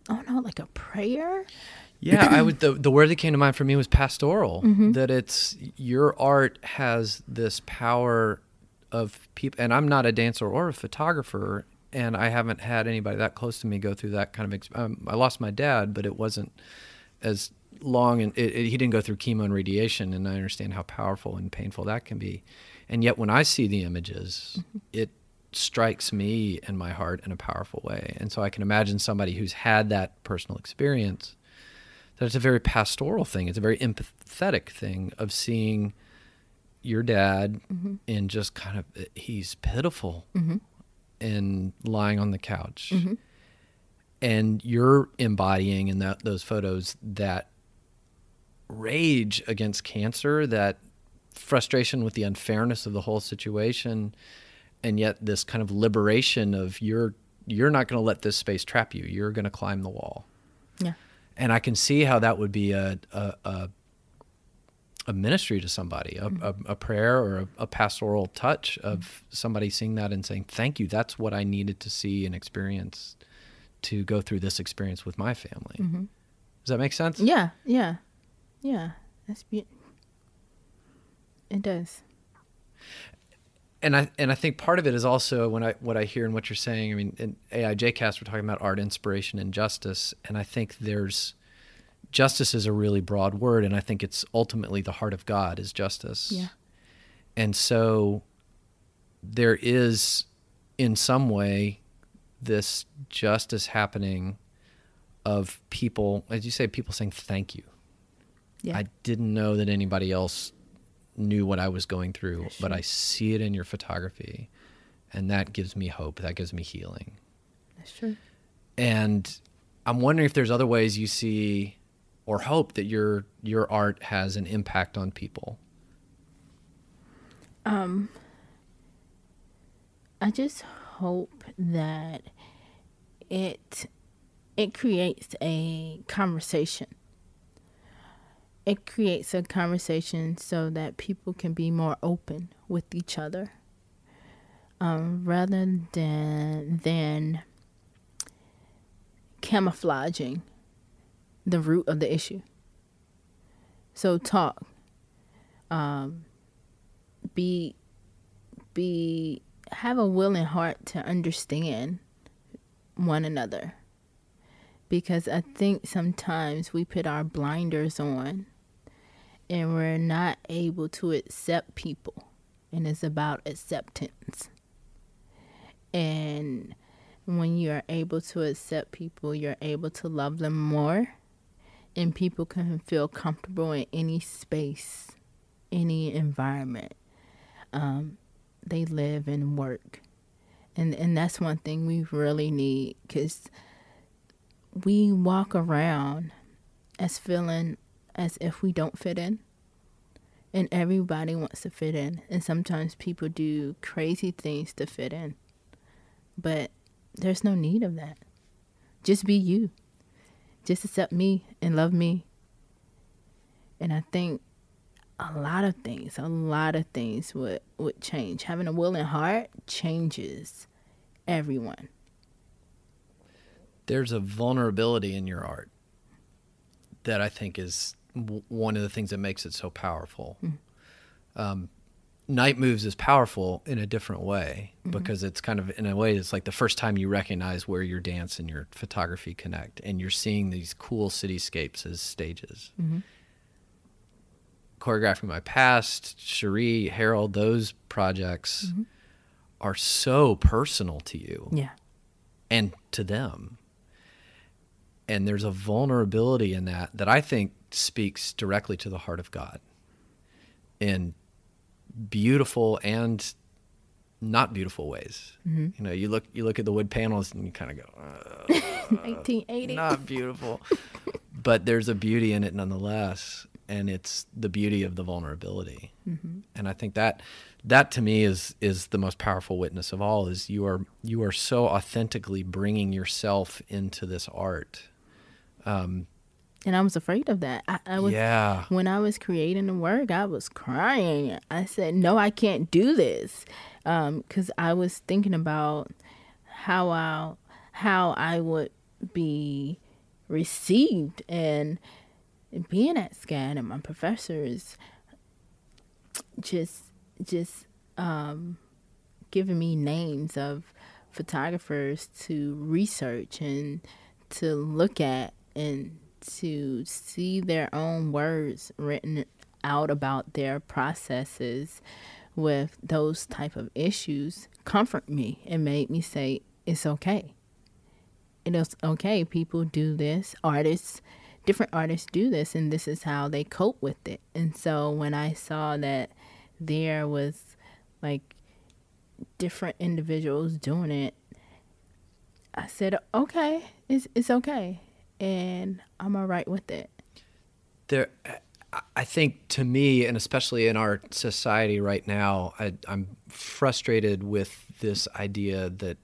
oh no, like a prayer. Yeah, I would. The, the word that came to mind for me was pastoral. Mm-hmm. That it's your art has this power of people, and I'm not a dancer or a photographer, and I haven't had anybody that close to me go through that kind of. Ex- um, I lost my dad, but it wasn't as long, and it, it, he didn't go through chemo and radiation, and I understand how powerful and painful that can be. And yet, when I see the images, mm-hmm. it strikes me in my heart in a powerful way, and so I can imagine somebody who's had that personal experience. That it's a very pastoral thing. It's a very empathetic thing of seeing your dad mm-hmm. in just kind of, he's pitiful mm-hmm. and lying on the couch. Mm-hmm. And you're embodying in that those photos that rage against cancer, that frustration with the unfairness of the whole situation, and yet this kind of liberation of you're, you're not going to let this space trap you. You're going to climb the wall. Yeah. And I can see how that would be a a, a, a ministry to somebody, a, mm-hmm. a, a prayer or a, a pastoral touch of mm-hmm. somebody seeing that and saying, thank you, that's what I needed to see and experience to go through this experience with my family. Mm-hmm. Does that make sense? Yeah, yeah, yeah. That's be- It does. And I and I think part of it is also when I what I hear and what you're saying. I mean, in A I J cast, we're talking about art, inspiration, and justice. And I think there's justice is a really broad word, and I think it's ultimately the heart of God is justice. Yeah. And so there is, in some way, this justice happening of people, as you say, people saying thank you. Yeah. I didn't know that anybody else knew what I was going through, but I see it in your photography, and that gives me hope. That gives me healing. That's true. And I'm wondering if there's other ways you see or hope that your your art has an impact on people. Um, I just hope that it it creates a conversation. It creates a conversation so that people can be more open with each other, um, rather than than camouflaging the root of the issue. So talk, um, be be have a willing heart to understand one another, because I think sometimes we put our blinders on and we're not able to accept people, and it's about acceptance. And when you're able to accept people, you're able to love them more, and people can feel comfortable in any space, any environment um, they live and work. And and that's one thing we really need, because we walk around as feeling as if we don't fit in, and everybody wants to fit in, and sometimes people do crazy things to fit in, but there's no need of that. Just be you. Just accept me and love me. And I think a lot of things, a lot of things would, would change. Having a willing heart changes everyone. There's a vulnerability in your art that I think is w- one of the things that makes it so powerful. Mm-hmm. Um, Night Moves is powerful in a different way, mm-hmm. because it's kind of, in a way, it's like the first time you recognize where your dance and your photography connect, and you're seeing these cool cityscapes as stages. Mm-hmm. Choreographing My Past, Cherie, Harold, those projects mm-hmm. are so personal to you. Yeah. And to them. And there's a vulnerability in that that I think speaks directly to the heart of God in beautiful and not beautiful ways. Mm-hmm. You know, you look you look at the wood panels and you kind of go, uh, nineteen eighty. Not beautiful. But there's a beauty in it nonetheless, and it's the beauty of the vulnerability. Mm-hmm. And I think that that to me is is the most powerful witness of all, is you are you are so authentically bringing yourself into this art. Um, and I was afraid of that. I, I was, yeah. When I was creating the work, I was crying. I said, no, I can't do this. Um, 'cause I was thinking about how I, how I would be received. And being at SCAD and my professors just just um, giving me names of photographers to research and to look at and to see their own words written out about their processes with those type of issues comfort me and made me say, it's okay. It is okay. People do this. Artists, different artists do this, and this is how they cope with it. And so when I saw that there was like different individuals doing it, I said, okay, it's it's okay. And I'm all right with it. There, I think to me, and especially in our society right now, I, I'm frustrated with this idea that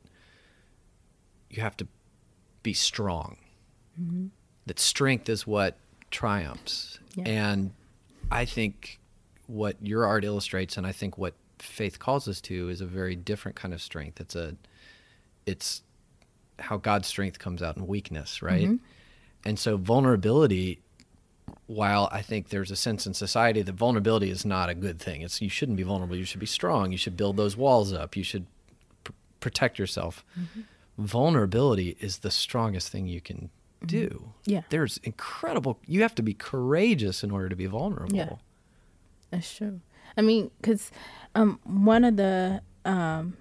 you have to be strong, mm-hmm. that strength is what triumphs. Yeah. And I think what your art illustrates, and I think what faith calls us to, is a very different kind of strength. It's a, it's how God's strength comes out in weakness, right? Mm-hmm. And so vulnerability, while I think there's a sense in society that vulnerability is not a good thing. It's, you shouldn't be vulnerable. You should be strong. You should build those walls up. You should pr- protect yourself. Mm-hmm. Vulnerability is the strongest thing you can do. Mm-hmm. Yeah. There's incredible, you have to be courageous in order to be vulnerable. Yeah. That's true. I mean, because um, one of the um,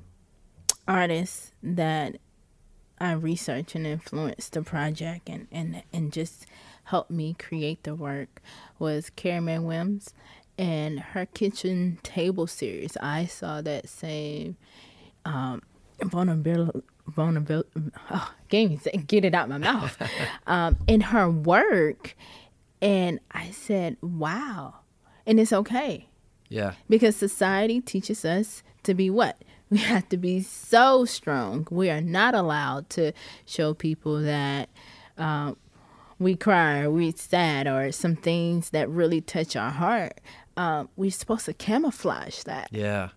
artists that I researched and influenced the project and, and, and just helped me create the work was Carrie Mae Weems, and her kitchen table series. I saw that same um, vulnerability, vulnerability, oh, can't even say, get it out my mouth, um, in her work. And I said, wow. And it's okay. Yeah. Because society teaches us to be what? We have to be so strong. We are not allowed to show people that um, we cry or we're sad or some things that really touch our heart. Um, we're supposed to camouflage that. Yeah.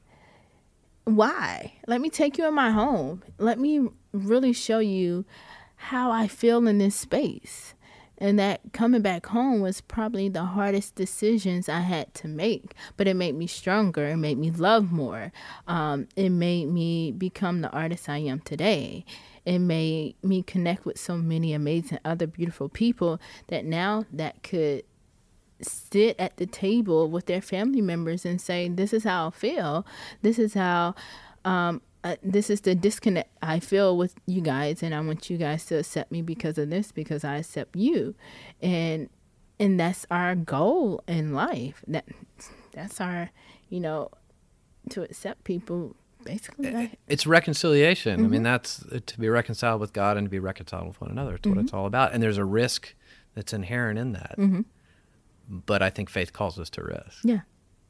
Why? Let me take you in my home. Let me really show you how I feel in this space. And that coming back home was probably the hardest decisions I had to make. But it made me stronger. It made me love more. Um, it made me become the artist I am today. It made me connect with so many amazing other beautiful people that now that could sit at the table with their family members and say, this is how I feel. This is how... Um, Uh, this is the disconnect I feel with you guys, and I want you guys to accept me because of this, because I accept you, and and that's our goal in life. That that's our, you know, to accept people. Basically, that. It's reconciliation. Mm-hmm. I mean, that's to be reconciled with God and to be reconciled with one another. It's mm-hmm. what it's all about, and there's a risk that's inherent in that. Mm-hmm. But I think faith calls us to risk. Yeah.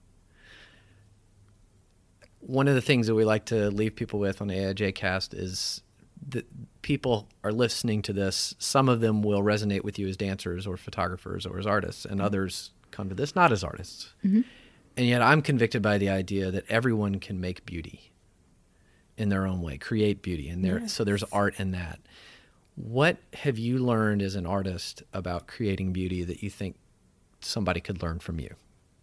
One of the things that we like to leave people with on the A I J Cast is that people are listening to this. Some of them will resonate with you as dancers or photographers or as artists, and mm-hmm. others come to this not as artists. Mm-hmm. And yet I'm convicted by the idea that everyone can make beauty in their own way, create beauty. And there, yes. So there's art in that. What have you learned as an artist about creating beauty that you think somebody could learn from you?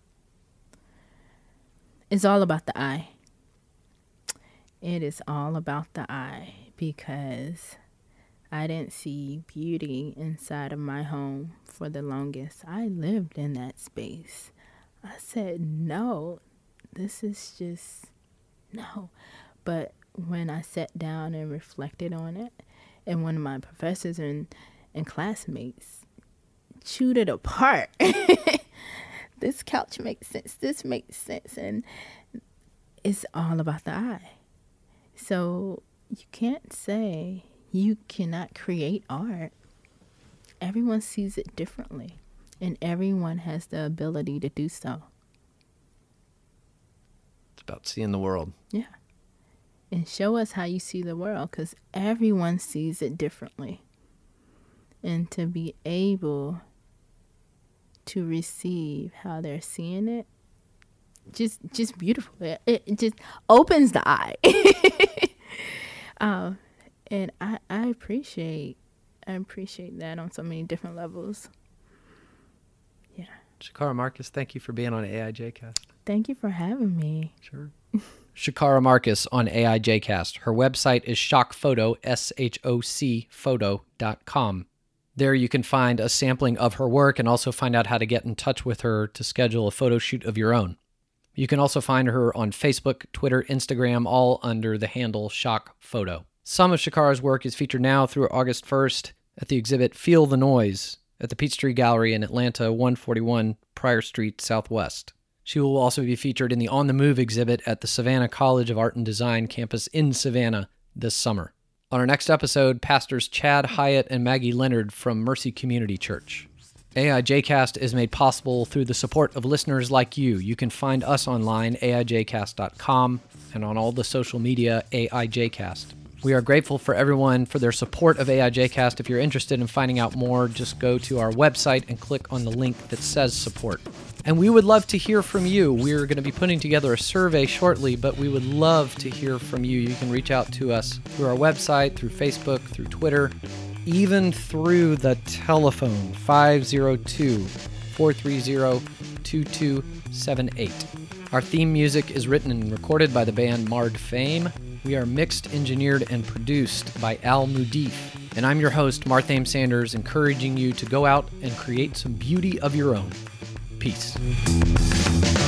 It's all about the eye. It is all about the eye, because I didn't see beauty inside of my home for the longest. I lived in that space. I said, no, this is just, no. But when I sat down and reflected on it, and one of my professors and, and classmates chewed it apart. This couch makes sense. This makes sense. And it's all about the eye. So you can't say you cannot create art. Everyone sees it differently, and everyone has the ability to do so. It's about seeing the world. Yeah. And show us how you see the world, because everyone sees it differently. And to be able to receive how they're seeing it, just just beautiful. It, it just opens the eye. um, and I, I appreciate I appreciate that on so many different levels. Yeah. Shakara Marcus, thank you for being on A I J Cast. Thank you for having me. Sure. Shakara Marcus on A I J Cast. Her website is shock photo, S H O C photo dot com. There you can find a sampling of her work and also find out how to get in touch with her to schedule a photo shoot of your own. You can also find her on Facebook, Twitter, Instagram, all under the handle Shock Photo. Some of Shakara's work is featured now through August first at the exhibit Feel the Noise at the Peachtree Gallery in Atlanta, one forty-one Pryor Street, Southwest. She will also be featured in the On the Move exhibit at the Savannah College of Art and Design campus in Savannah this summer. On our next episode, Pastors Chad Hyatt and Maggie Leonard from Mercy Community Church. A I J Cast is made possible through the support of listeners like you. You can find us online, A I J cast dot com, and on all the social media, A I J Cast. We are grateful for everyone for their support of A I J Cast. If you're interested in finding out more, just go to our website and click on the link that says support. And we would love to hear from you. We're going to be putting together a survey shortly, but we would love to hear from you. You can reach out to us through our website, through Facebook, through Twitter, even through the telephone, five oh two, four three zero, two two seven eight. Our theme music is written and recorded by the band Marred Fame. We are mixed, engineered, and produced by Al Mudif. And I'm your host, Marthame Sanders, encouraging you to go out and create some beauty of your own. Peace.